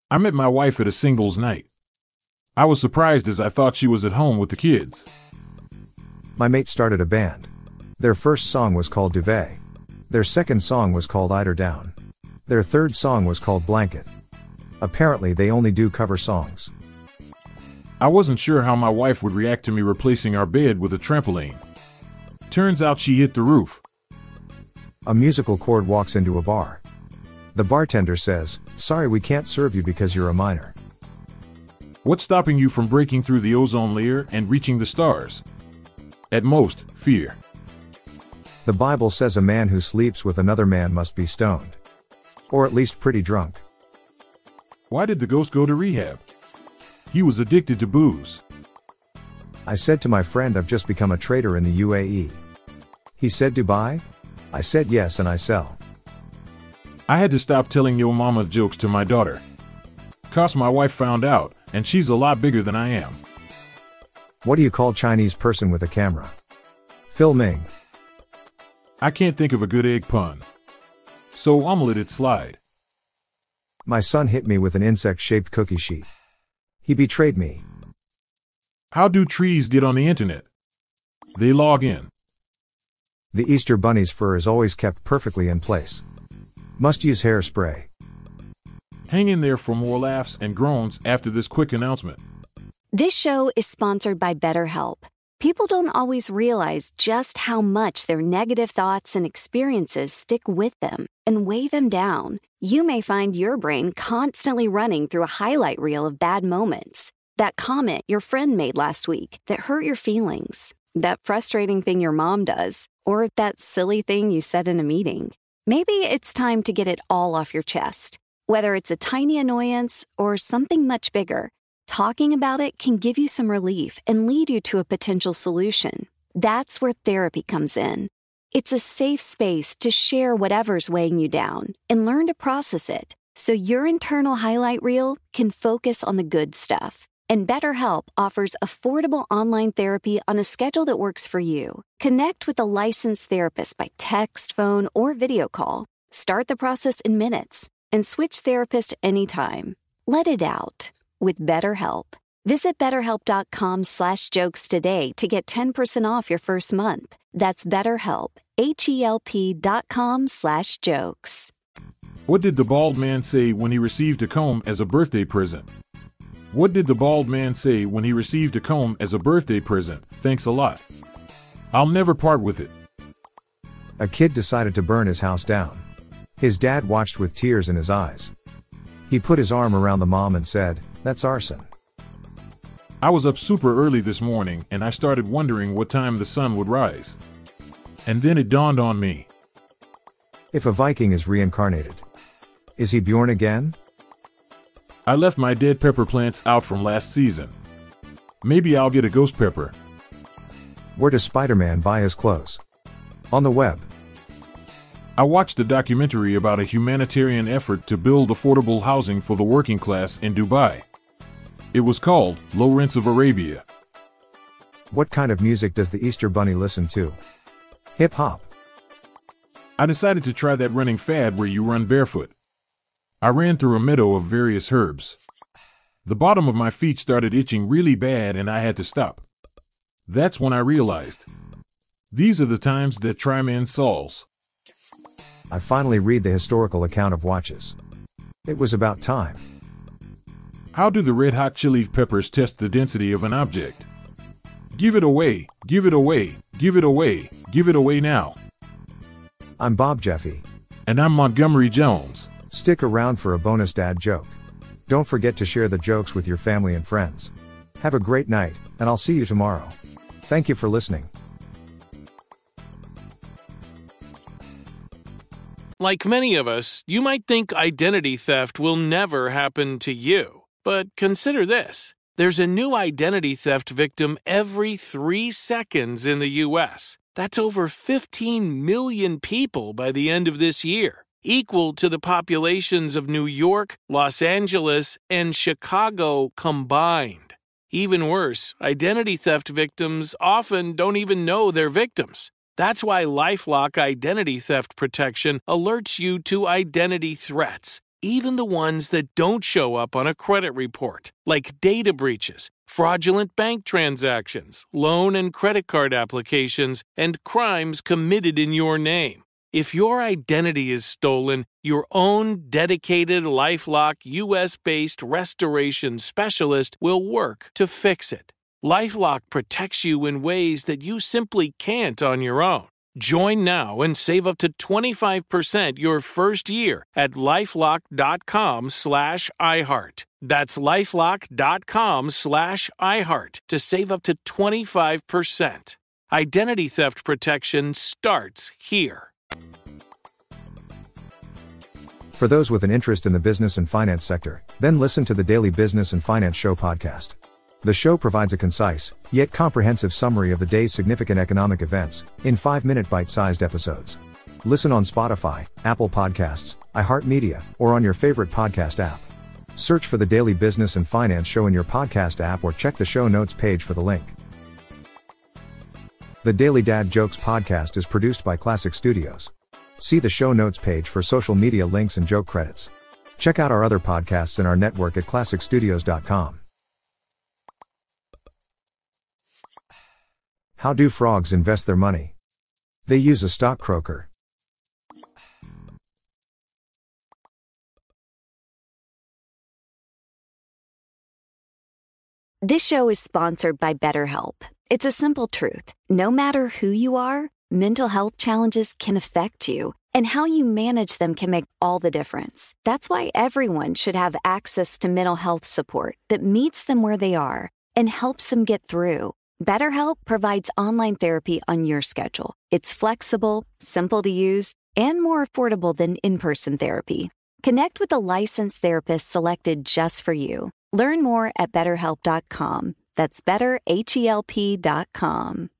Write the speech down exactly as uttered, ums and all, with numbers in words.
I met my wife at a singles night. I was surprised as I thought she was at home with the kids. My mate started a band. Their first song was called Duvet. Their second song was called Eider Down. Their third song was called Blanket. Apparently they only do cover songs. I wasn't sure how my wife would react to me replacing our bed with a trampoline. Turns out she hit the roof. A musical chord walks into a bar. The bartender says, "Sorry, we can't serve you because you're a minor." What's stopping you from breaking through the ozone layer and reaching the stars? At most, fear. The Bible says a man who sleeps with another man must be stoned. Or at least pretty drunk. Why did the ghost go to rehab? He was addicted to booze. I said to my friend, I've just become a trader in the U A E. He said, Dubai? I said yes, and I sell. I had to stop telling yo mama jokes to my daughter. 'Cause my wife found out, and she's a lot bigger than I am. What do you call Chinese person with a camera? Filming. I can't think of a good egg pun. So I'ma let it slide. My son hit me with an insect-shaped cookie sheet. He betrayed me. How do trees get on the internet? They log in. The Easter Bunny's fur is always kept perfectly in place. Must use hairspray. Hang in there for more laughs and groans after this quick announcement. This show is sponsored by BetterHelp. People don't always realize just how much their negative thoughts and experiences stick with them and weigh them down. You may find your brain constantly running through a highlight reel of bad moments. That comment your friend made last week that hurt your feelings. That frustrating thing your mom does. Or that silly thing you said in a meeting. Maybe it's time to get it all off your chest. Whether it's a tiny annoyance or something much bigger, talking about it can give you some relief and lead you to a potential solution. That's where therapy comes in. It's a safe space to share whatever's weighing you down and learn to process it so your internal highlight reel can focus on the good stuff. And BetterHelp offers affordable online therapy on a schedule that works for you. Connect with a licensed therapist by text, phone, or video call. Start the process in minutes and switch therapist anytime. Let it out with BetterHelp. Visit betterhelp.com slash jokes today to get ten percent off your first month. That's BetterHelp, H-E-L-P dot com slash jokes. What did the bald man say when he received a comb as a birthday present? What did the bald man say when he received a comb as a birthday present? Thanks a lot. I'll never part with it. A kid decided to burn his house down. His dad watched with tears in his eyes. He put his arm around the mom and said, "That's arson." I was up super early this morning and I started wondering what time the sun would rise. And then it dawned on me. If a Viking is reincarnated, is he Bjorn again? I left my dead pepper plants out from last season. Maybe I'll get a ghost pepper. Where does Spider-Man buy his clothes? On the web. I watched a documentary about a humanitarian effort to build affordable housing for the working class in Dubai. It was called Lawrence of Arabia. What kind of music does the Easter Bunny listen to? Hip-hop. I decided to try that running fad where you run barefoot. I ran through a meadow of various herbs. The bottom of my feet started itching really bad and I had to stop. That's when I realized. These are the times that try man's souls. I finally read the historical account of watches. It was about time. How do the red hot chili peppers test the density of an object? Give it away, give it away, give it away, give it away now. I'm Bob Jeffy. And I'm Montgomery Jones. Stick around for a bonus dad joke. Don't forget to share the jokes with your family and friends. Have a great night, and I'll see you tomorrow. Thank you for listening. Like many of us, you might think identity theft will never happen to you. But consider this. There's a new identity theft victim every three seconds in the U S. That's over fifteen million people by the end of this year, equal to the populations of New York, Los Angeles, and Chicago combined. Even worse, identity theft victims often don't even know they're victims. That's why LifeLock Identity Theft Protection alerts you to identity threats even the ones that don't show up on a credit report, like data breaches, fraudulent bank transactions, loan and credit card applications, and crimes committed in your name. If your identity is stolen, your own dedicated LifeLock U S-based restoration specialist will work to fix it. LifeLock protects you in ways that you simply can't on your own. Join now and save up to twenty-five percent your first year at LifeLock.com slash iHeart. That's LifeLock.com slash iHeart to save up to twenty-five percent. Identity theft protection starts here. For those with an interest in the business and finance sector, then listen to the Daily Business and Finance Show podcast. The show provides a concise, yet comprehensive summary of the day's significant economic events, in five-minute bite-sized episodes. Listen on Spotify, Apple Podcasts, iHeartMedia, or on your favorite podcast app. Search for the Daily Business and Finance Show in your podcast app or check the show notes page for the link. The Daily Dad Jokes podcast is produced by Classic Studios. See the show notes page for social media links and joke credits. Check out our other podcasts in our network at classic studios dot com. How do frogs invest their money? They use a stockbroker. This show is sponsored by BetterHelp. It's a simple truth. No matter who you are, mental health challenges can affect you, and how you manage them can make all the difference. That's why everyone should have access to mental health support that meets them where they are and helps them get through. BetterHelp provides online therapy on your schedule. It's flexible, simple to use, and more affordable than in-person therapy. Connect with a licensed therapist selected just for you. Learn more at better help dot com. That's better H E L P dot com.